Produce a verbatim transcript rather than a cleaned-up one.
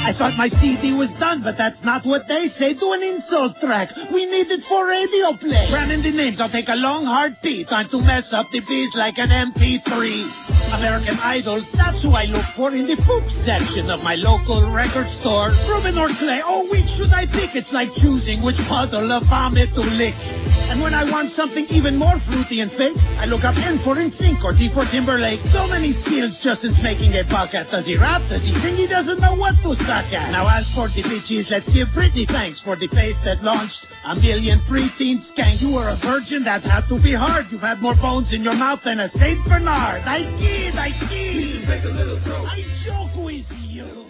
I thought my C D was done, but that's not what they say. Do an insult track. We need it for radio play. Ramming the names, I'll take a long, hard beat. Time to mess up the beats like an M P three. American Idol, that's who I look for in the poop section of my local record store. Ruben or Clay, oh, which should I pick? It's like choosing which puddle of vomit to lick. And when I want something even more fruity and fake, I look up N for NSYNC or T for Timberlake. So many skills Justin's making a buck at. Does he rap? Does he sing? He doesn't know what to suck at. Now as for the bitches, let's give Britney thanks for the face that launched a million preteen skank. You were a virgin, that had to be hard. You've had more bones in your mouth than a Saint Bernard. I kid, I kid. Take a little joke. I joke with you.